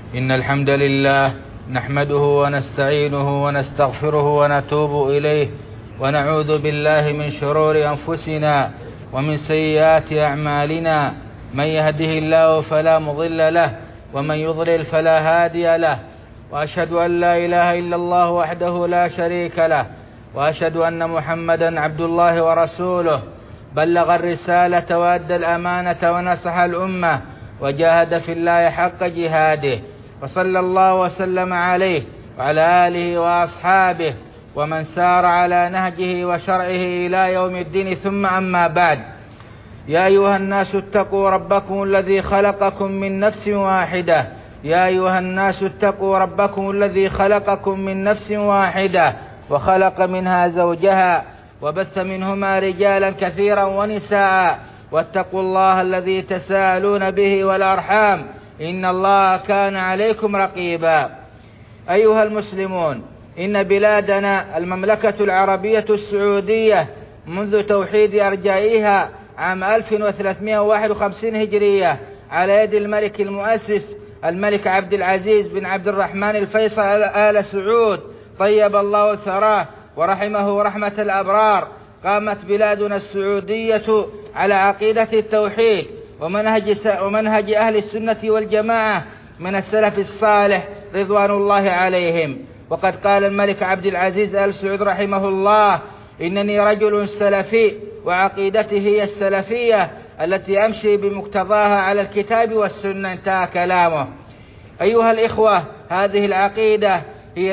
إن الحمد لله نحمده ونستعينه ونستغفره ونتوب إليه ونعوذ بالله من شرور أنفسنا ومن سيئات أعمالنا. من يهده الله فلا مضل له ومن يضلل فلا هادي له، وأشهد أن لا إله إلا الله وحده لا شريك له، وأشهد أن محمدا عبد الله ورسوله، بلغ الرسالة وأدى الأمانة ونصح الأمة وجاهد في الله حق جهاده، وصلى الله وسلم عليه وعلى آله وأصحابه ومن سار على نهجه وشرعه إلى يوم الدين. ثم أما بعد، يا أيها الناس اتقوا ربكم الذي خلقكم من نفس واحدة يا أيها الناس اتقوا ربكم الذي خلقكم من نفس واحدة وخلق منها زوجها وبث منهما رجالا كثيرا ونساء، واتقوا الله الذي تساءلون به والأرحام إن الله كان عليكم رقيبا. أيها المسلمون، إن بلادنا المملكة العربية السعودية منذ توحيد أرجائها عام 1351 هجرية على يد الملك المؤسس الملك عبد العزيز بن عبد الرحمن الفيصل آل سعود طيب الله ثراه ورحمه رحمة الأبرار، قامت بلادنا السعودية على عقيدة التوحيد ومنهج أهل السنة والجماعة من السلف الصالح رضوان الله عليهم. وقد قال الملك عبد العزيز آل سعود رحمه الله: إنني رجل سلفي وعقيدتي هي السلفية التي أمشي بمقتضاها على الكتاب والسنة. انتهى كلامه. أيها الإخوة، هذه العقيدة هي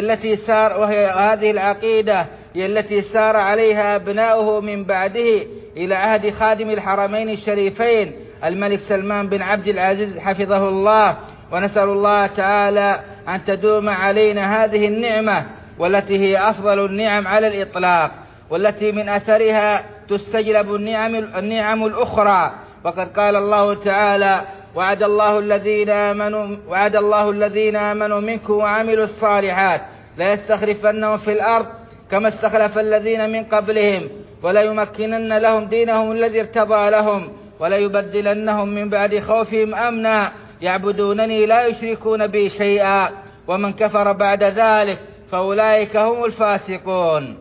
التي سار عليها أبناؤه من بعده إلى عهد خادم الحرمين الشريفين الملك سلمان بن عبد العزيز حفظه الله، ونسأل الله تعالى أن تدوم علينا هذه النعمة، والتي هي أفضل النعم على الإطلاق، والتي من أثرها تستجلب النعم الأخرى. وقد قال الله تعالى: وعد الله الذين آمنوا منكم وعملوا الصالحات ليستخلفنهم في الأرض كما استخلف الذين من قبلهم وليمكنن لهم دينهم الذي ارتضى لهم وليبدلنهم من بعد خوفهم أمنا يعبدونني لا يشركون بي شيئا ومن كفر بعد ذلك فأولئك هم الفاسقون.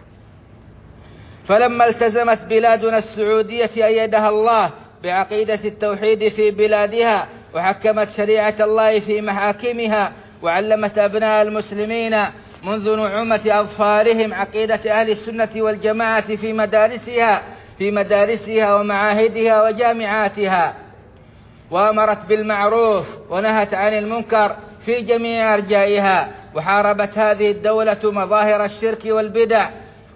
فلما التزمت بلادنا السعودية أيدها الله بعقيدة التوحيد في بلادها، وحكمت شريعة الله في محاكمها، وعلمت أبناء المسلمين منذ نعومة أظفارهم عقيدة أهل السنة والجماعة في مدارسها ومعاهدها وجامعاتها، وأمرت بالمعروف ونهت عن المنكر في جميع أرجائها، وحاربت هذه الدولة مظاهر الشرك والبدع،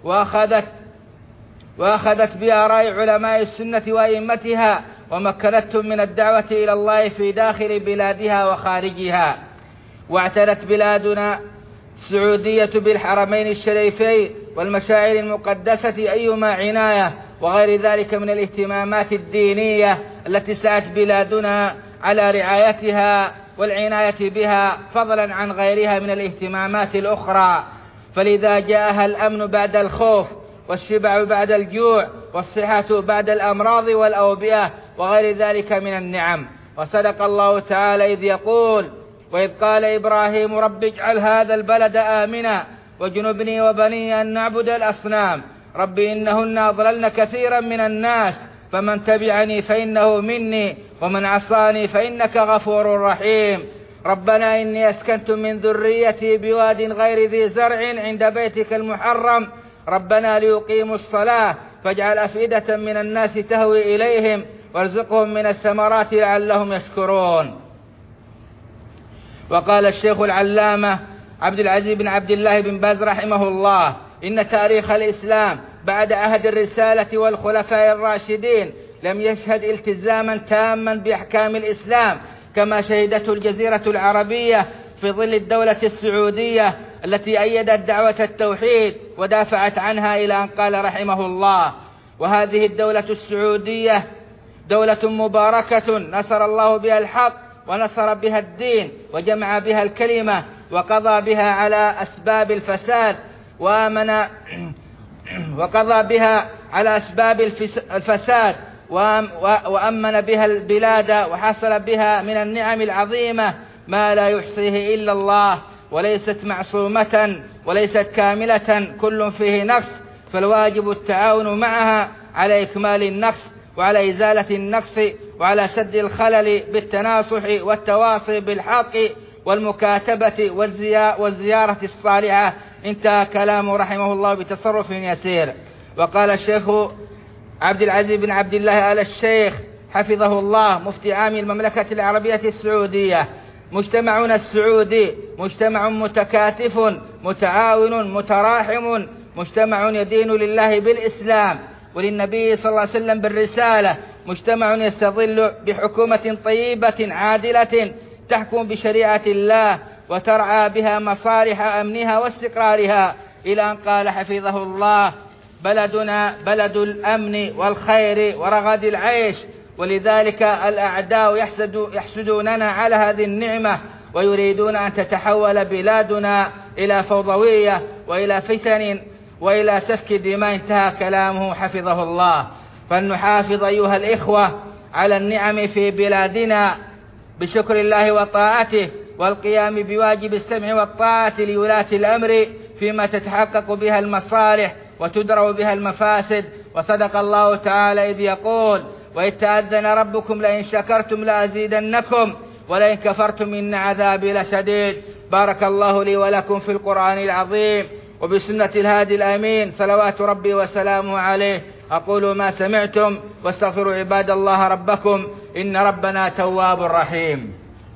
وأخذت بآراء علماء السنة وأئمتها، ومكنتهم من الدعوة إلى الله في داخل بلادها وخارجها. واعتنت بلادنا السعودية بالحرمين الشريفين والمشاعر المقدسة أيما عناية وغير ذلك من الاهتمامات الدينية التي سعت بلادنا على رعايتها والعناية بها، فضلا عن غيرها من الاهتمامات الأخرى. فلذا جاءها الأمن بعد الخوف، والشبع بعد الجوع، والصحة بعد الأمراض والأوبئة وغير ذلك من النعم. وصدق الله تعالى إذ يقول: وإذ قال إبراهيم رب اجعل هذا البلد آمنا واجنبني وبني أن نعبد الأصنام رب إنهن أضللن كثيرا من الناس فمن تبعني فإنه مني ومن عصاني فإنك غفور رحيم. ربنا إني أسكنت من ذريتي بواد غير ذي زرع عند بيتك المحرم ربنا ليقيموا الصلاة فاجعل أفئدة من الناس تهوي إليهم وارزقهم من الثمرات لعلهم يشكرون. وقال الشيخ العلامة عبد العزيز بن عبد الله بن باز رحمه الله: إن تاريخ الإسلام بعد عهد الرسالة والخلفاء الراشدين لم يشهد التزاما تاما بأحكام الإسلام كما شهدته الجزيرة العربية في ظل الدولة السعودية التي أيدت دعوة التوحيد ودافعت عنها إلى أن قال رحمه الله: وهذه الدولة السعودية دولة مباركة نصر الله بها الحق ونصر بها الدين وجمع بها الكلمة وقضى بها على أسباب الفساد وأمن بها البلاد وحصل بها من النعم العظيمة ما لا يحصيه إلا الله، وليست معصومة وليست كاملة، كل فيه نقص، فالواجب التعاون معها على إكمال النقص وعلى إزالة النقص وعلى سد الخلل بالتناصح والتواصي بالحق والمكاتبة والزيارة الصالحة. انتهى كلامه رحمه الله بتصرف يسير. وقال الشيخ عبد العزيز بن عبد الله آل الشيخ حفظه الله مفتي عام المملكة العربية السعودية: مجتمعنا السعودي مجتمع متكاتف متعاون متراحم، مجتمع يدين لله بالإسلام وللنبي صلى الله عليه وسلم بالرسالة، مجتمع يستظل بحكومة طيبة عادلة تحكم بشريعة الله وترعى بها مصالح أمنها واستقرارها، إلى أن قال حفظه الله: بلدنا بلد الأمن والخير ورغد العيش، ولذلك الأعداء يحسدوننا على هذه النعمة ويريدون أن تتحول بلادنا إلى فوضوية وإلى فتن وإلى سفك دماء. انتهى كلامه حفظه الله. فلنحافظ أيها الإخوة على النعم في بلادنا بشكر الله وطاعته والقيام بواجب السمع والطاعة لولاة الأمر فيما تتحقق بها المصالح وتدرأ بها المفاسد. وصدق الله تعالى إذ يقول: وإذ تأذن ربكم لئن شكرتم لأزيدنكم ولئن كفرتم إن عذابي لشديد. بارك الله لي ولكم في القرآن العظيم وبسنة الهادي الأمين صلوات ربي وسلامه عليه. أقول ما سمعتم واستغفروا عباد الله ربكم إن ربنا تواب رحيم.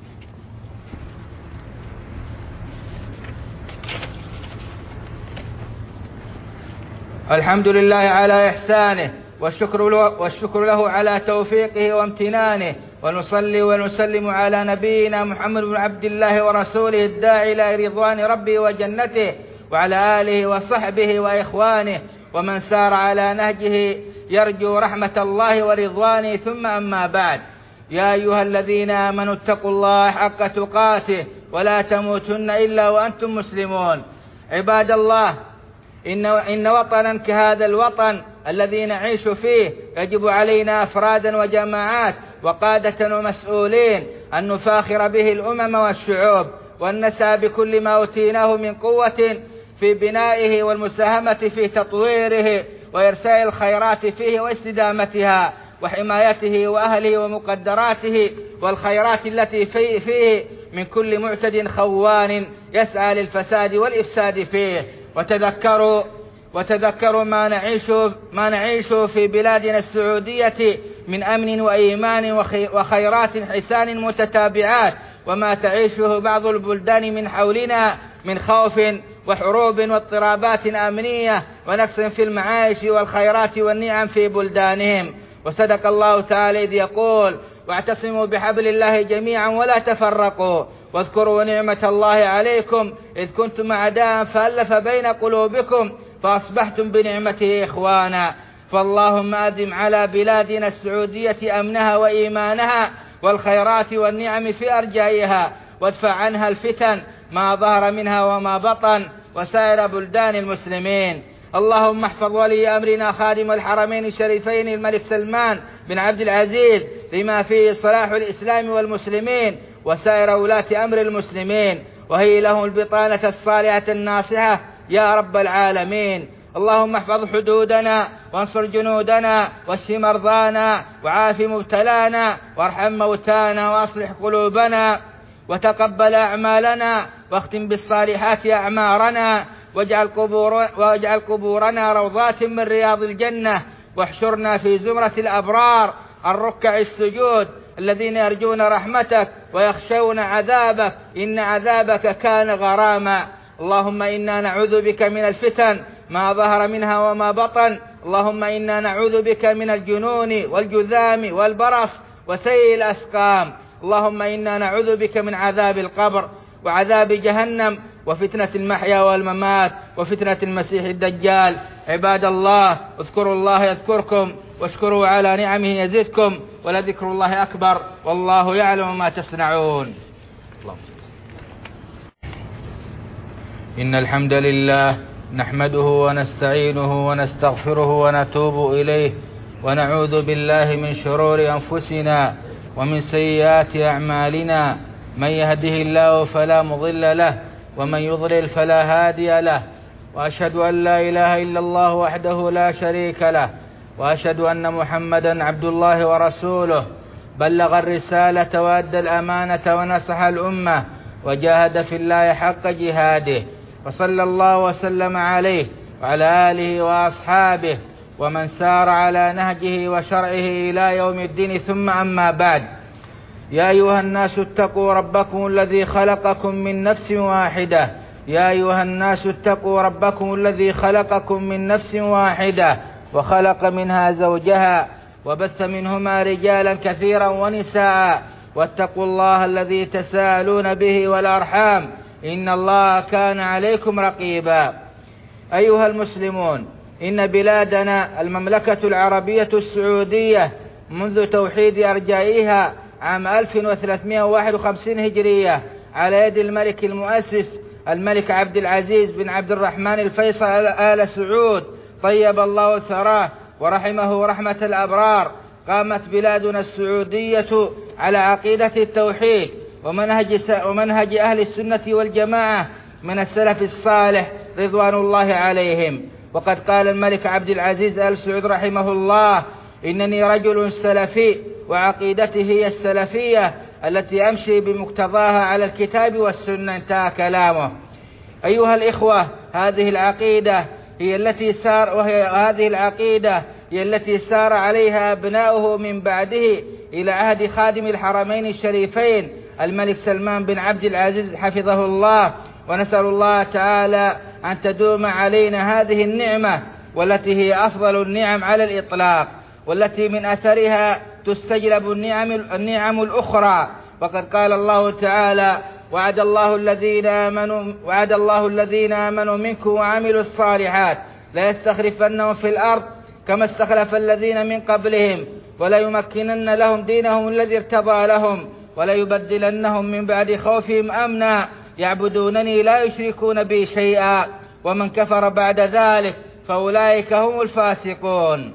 الحمد لله على إحسانه والشكر له على توفيقه وامتنانه، ونصلي ونسلم على نبينا محمد بن عبد الله ورسوله الداعي إلى رضوان ربه وجنته، وعلى آله وصحبه وإخوانه ومن سار على نهجه يرجو رحمة الله ورضوانه. ثم أما بعد، يا أيها الذين آمنوا اتقوا الله حق تقاته ولا تموتن إلا وأنتم مسلمون. عباد الله، إن وطنا كهذا الوطن الذي نعيش فيه يجب علينا أفرادا وجماعات وقادة ومسؤولين أن نفاخر به الأمم والشعوب، وأن نسعى بكل ما أوتيناه من قوة في بنائه والمساهمة في تطويره وإرساء الخيرات فيه واستدامتها وحمايته وأهله ومقدراته والخيرات التي فيه من كل معتد خوان يسعى للفساد والإفساد فيه. وتذكروا ما نعيش في بلادنا السعودية من أمن وإيمان وخيرات حسان متتابعات، وما تعيشه بعض البلدان من حولنا من خوف وحروب واضطرابات أمنية ونقص في المعايش والخيرات والنعم في بلدانهم. وصدق الله تعالى إذ يقول: واعتصموا بحبل الله جميعا ولا تفرقوا واذكروا نعمة الله عليكم إذ كنتم أعداء فألف بين قلوبكم فأصبحتم بنعمته إخوانا. فاللهم أدم على بلادنا السعودية أمنها وإيمانها والخيرات والنعم في أرجائها، وادفع عنها الفتن ما ظهر منها وما بطن وسائر بلدان المسلمين. اللهم احفظ ولي أمرنا خادم الحرمين الشريفين الملك سلمان بن عبد العزيز لما فيه صلاح الإسلام والمسلمين وسائر ولاة أمر المسلمين، وهي لهم البطانة الصالحة الناصحة يا رب العالمين. اللهم احفظ حدودنا وانصر جنودنا واشف مرضانا وعاف مبتلانا وارحم موتانا واصلح قلوبنا وتقبل أعمالنا واختم بالصالحات أعمارنا، واجعل قبورنا روضات من رياض الجنة، واحشرنا في زمرة الأبرار الركع السجود الذين يرجون رحمتك ويخشون عذابك إن عذابك كان غراما. اللهم إنا نعوذ بك من الفتن ما ظهر منها وما بطن. اللهم إنا نعوذ بك من الجنون والجذام والبرص وسيء الأسقام. اللهم إنا نعوذ بك من عذاب القبر وعذاب جهنم وفتنة المحيا والممات وفتنة المسيح الدجال. عباد الله، اذكروا الله يذكركم واشكروا على نعمه يزدكم ولذكر الله أكبر والله يعلم ما تصنعون. إن الحمد لله نحمده ونستعينه ونستغفره ونتوب إليه ونعوذ بالله من شرور أنفسنا ومن سيئات أعمالنا. من يهده الله فلا مضل له ومن يضلل فلا هادي له، وأشهد أن لا إله إلا الله وحده لا شريك له، وأشهد أن محمدا عبد الله ورسوله، بلغ الرسالة وأدى الأمانة ونصح الأمة وجاهد في الله حق جهاده، وصلى الله وسلم عليه وعلى آله وأصحابه ومن سار على نهجه وشرعه إلى يوم الدين، ثم أما بعد. يا أيها الناس اتقوا ربكم الذي خلقكم من نفس واحدة يا أيها الناس اتقوا ربكم الذي خلقكم من نفس واحدة وخلق منها زوجها وبث منهما رجالا كثيرا ونساء، واتقوا الله الذي تساءلون به والأرحام إن الله كان عليكم رقيبا. أيها المسلمون، إن بلادنا المملكة العربية السعودية منذ توحيد أرجائها عام 1351 هجرية على يد الملك المؤسس الملك عبد العزيز بن عبد الرحمن الفيصل آل سعود طيب الله ثراه ورحمه رحمة الأبرار، قامت بلادنا السعودية على عقيدة التوحيد ومنهج أهل السنة والجماعة من السلف الصالح رضوان الله عليهم. وقد قال الملك عبد العزيز آل سعود رحمه الله: إنني رجل سلفي وعقيدتي هي السلفية التي أمشي بمقتضاها على الكتاب والسنة. انتهى كلامه. أيها الإخوة، هذه العقيدة هي التي سار عليها أبناؤه من بعده إلى عهد خادم الحرمين الشريفين الملك سلمان بن عبد العزيز حفظه الله، ونسأل الله تعالى أن تدوم علينا هذه النعمة، والتي هي أفضل النعم على الإطلاق، والتي من أثرها تستجلب النعم الأخرى. وقد قال الله تعالى: وعد الله الذين آمنوا منكم وعملوا الصالحات ليستخلفنهم في الأرض كما استخلف الذين من قبلهم وليمكنن لهم دينهم الذي ارتضى لهم وليبدلنهم من بعد خوفهم أمنا يعبدونني لا يشركون بي شيئا ومن كفر بعد ذلك فأولئك هم الفاسقون.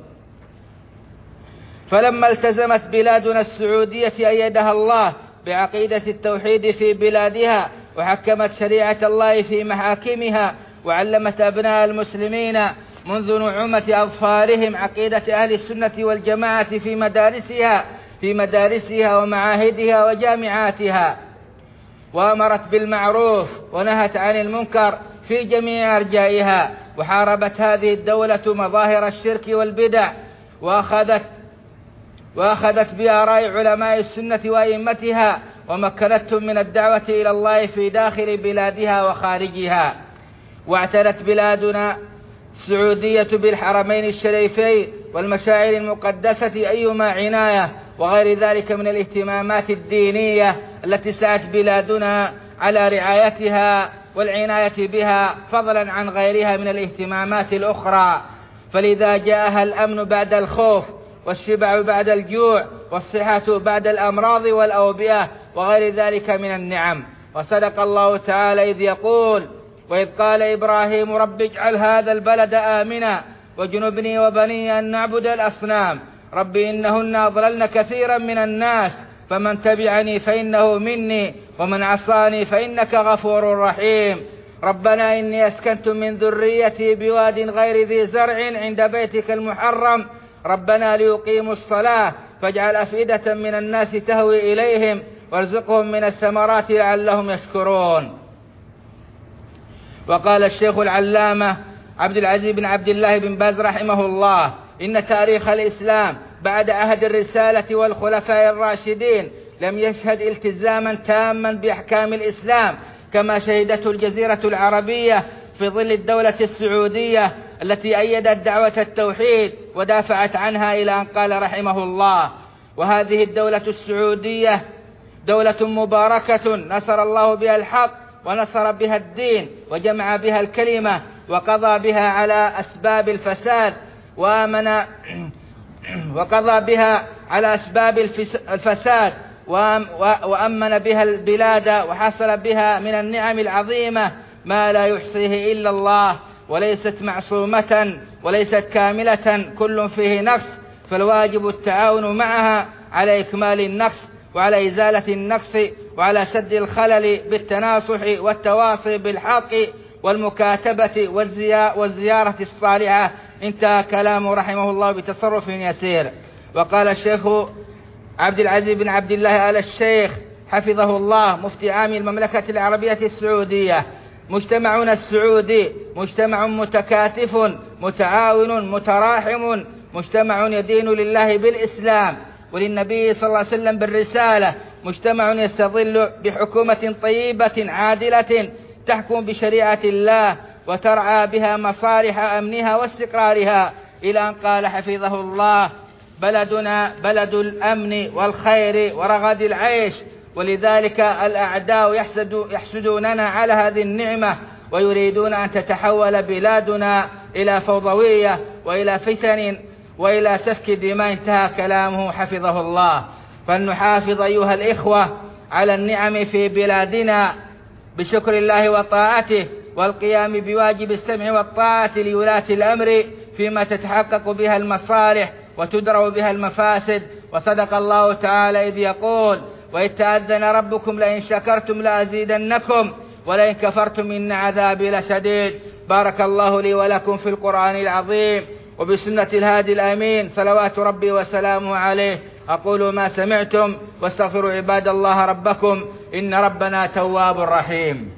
فلما التزمت بلادنا السعودية أيدها الله بعقيدة التوحيد في بلادها، وحكمت شريعة الله في محاكمها، وعلمت أبناء المسلمين منذ نعومة أظفارهم عقيدة أهل السنة والجماعة في مدارسها ومعاهدها وجامعاتها، وأمرت بالمعروف ونهت عن المنكر في جميع أرجائها، وحاربت هذه الدولة مظاهر الشرك والبدع، وأخذت بآراء علماء السنة وأئمتها، ومكنتهم من الدعوة إلى الله في داخل بلادها وخارجها. واعتنت بلادنا السعودية بالحرمين الشريفين والمشاعر المقدسة أيما عناية وغير ذلك من الاهتمامات الدينية التي سعت بلادنا على رعايتها والعناية بها، فضلا عن غيرها من الاهتمامات الأخرى. فلذا جاءها الأمن بعد الخوف، والشبع بعد الجوع، والصحة بعد الأمراض والأوبئة وغير ذلك من النعم. وصدق الله تعالى إذ يقول: وإذ قال إبراهيم رب اجعل هذا البلد آمنا واجنبني وبني أن نعبد الأصنام رب إنهن أضللن كثيرا من الناس فمن تبعني فإنه مني ومن عصاني فإنك غفور رحيم. ربنا إني أسكنت من ذريتي بواد غير ذي زرع عند بيتك المحرم ربنا ليقيموا الصلاة فاجعل أفئدة من الناس تهوي إليهم وارزقهم من الثمرات لعلهم يشكرون. وقال الشيخ العلامة عبد العزيز بن عبد الله بن باز رحمه الله: إن تاريخ الإسلام بعد عهد الرسالة والخلفاء الراشدين لم يشهد التزاما تاما بأحكام الإسلام كما شهدته الجزيرة العربية في ظل الدولة السعودية التي أيدت دعوة التوحيد ودافعت عنها، إلى أن قال رحمه الله: وهذه الدولة السعودية دولة مباركة نصر الله بها الحق ونصر بها الدين وجمع بها الكلمة وقضى بها على أسباب الفساد وأمن بها البلاد، وحصل بها من النعم العظيمة ما لا يحصيه إلا الله، وليست معصومة وليست كاملة، كل فيه نقص، فالواجب التعاون معها على إكمال النقص وعلى إزالة النقص وعلى سد الخلل بالتناصح والتواصي بالحق والمكاتبة والزيارة الصالحة. انتهى كلامه رحمه الله بتصرف يسير. وقال الشيخ عبد العزيز بن عبد الله آل الشيخ حفظه الله مفتي عام المملكة العربية السعودية: مجتمعنا السعودي مجتمع متكاتف متعاون متراحم، مجتمع يدين لله بالإسلام وللنبي صلى الله عليه وسلم بالرسالة، مجتمع يستظل بحكومة طيبة عادلة تحكم بشريعة الله وترعى بها مصالح أمنها واستقرارها، إلى أن قال حفظه الله: بلدنا بلد الأمن والخير ورغد العيش، ولذلك الأعداء يحسدوننا على هذه النعمة ويريدون أن تتحول بلادنا إلى فوضوية وإلى فتن وإلى سفك دماء. انتهى كلامه حفظه الله. فلنحافظ أيها الإخوة على النعم في بلادنا بشكر الله وطاعته والقيام بواجب السمع والطاعة لولاة الأمر فيما تتحقق بها المصالح وتدرأ بها المفاسد. وصدق الله تعالى إذ يقول: وإذ تأذن ربكم لئن شكرتم لأزيدنكم ولئن كفرتم إن عذابي لشديد. بارك الله لي ولكم في القرآن العظيم وبسنة الهادي الأمين صلوات ربي وسلامه عليه. أقول ما سمعتم واستغفروا عباد الله ربكم إن ربنا تواب رحيم.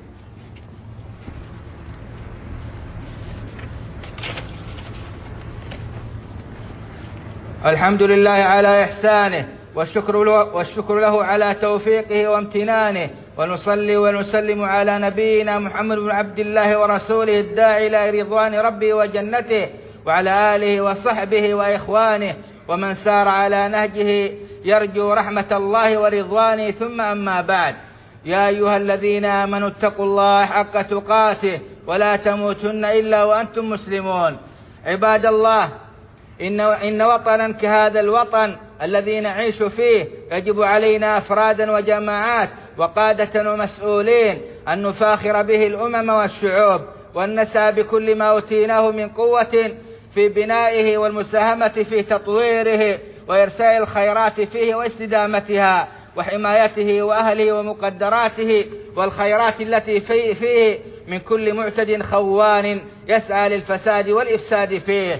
الحمد لله على إحسانه والشكر له على توفيقه وامتنانه، ونصلي ونسلم على نبينا محمد بن عبد الله ورسوله الداعي إلى رضوان ربه وجنته، وعلى آله وصحبه وإخوانه ومن سار على نهجه يرجو رحمة الله ورضوانه. ثم أما بعد، يا أيها الذين آمنوا اتقوا الله حق تقاته ولا تموتن إلا وأنتم مسلمون. عباد الله، إن وطنا كهذا الوطن الذي نعيش فيه يجب علينا أفرادا وجماعات وقادة ومسؤولين أن نفاخر به الأمم والشعوب، وأن نسعى بكل ما أوتيناه من قوة في بنائه والمساهمة في تطويره وإرساء الخيرات فيه واستدامتها وحمايته وأهله ومقدراته والخيرات التي فيه من كل معتد خوان يسعى للفساد والإفساد فيه.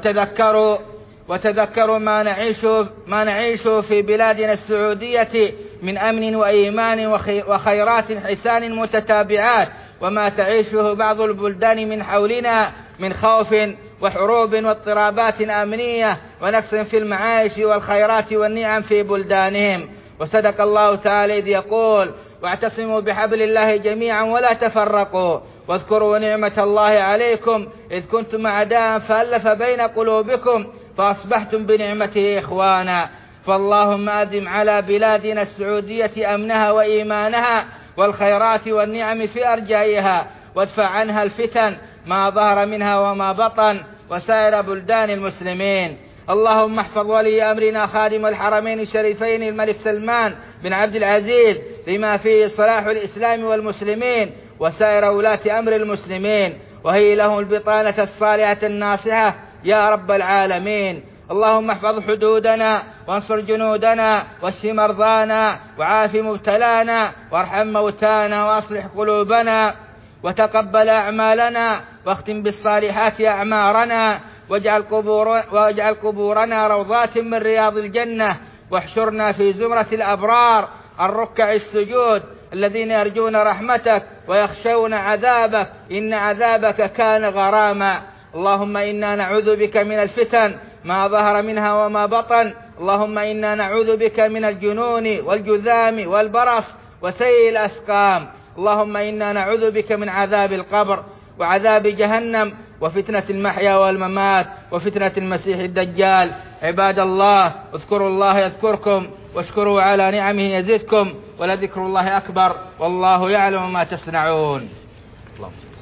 وتذكروا ما نعيش في بلادنا السعودية من أمن وإيمان وخيرات حسان متتابعات، وما تعيشه بعض البلدان من حولنا من خوف وحروب واضطرابات أمنية ونقص في المعايش والخيرات والنعم في بلدانهم. وصدق الله تعالى إذ يقول: واعتصموا بحبل الله جميعا ولا تفرقوا واذكروا نعمة الله عليكم إذ كنتم أعداء فألف بين قلوبكم فأصبحتم بنعمته إخوانا. فاللهم أدم على بلادنا السعودية أمنها وإيمانها والخيرات والنعم في أرجائها، وادفع عنها الفتن ما ظهر منها وما بطن وسائر بلدان المسلمين. اللهم احفظ ولي أمرنا خادم الحرمين الشريفين الملك سلمان بن عبد العزيز لما فيه صلاح الإسلام والمسلمين وسائر ولاة أمر المسلمين، وهي لهم البطانة الصالحة الناصحة يا رب العالمين. اللهم احفظ حدودنا وانصر جنودنا واشف مرضانا وعاف مبتلانا وارحم موتانا واصلح قلوبنا وتقبل أعمالنا واختم بالصالحات أعمارنا، واجعل قبورنا روضات من رياض الجنة، واحشرنا في زمرة الأبرار الركع السجود الذين يرجون رحمتك ويخشون عذابك إن عذابك كان غراما. اللهم إنا نعوذ بك من الفتن ما ظهر منها وما بطن. اللهم إنا نعوذ بك من الجنون والجذام والبرص وسيء الأسقام. اللهم إنا نعوذ بك من عذاب القبر وعذاب جهنم وفتنة المحيا والممات وفتنة المسيح الدجال. عباد الله، اذكروا الله يذكركم واشكروا على نعمه يزدكم ولذكر الله أكبر والله يعلم ما تصنعون. اللهم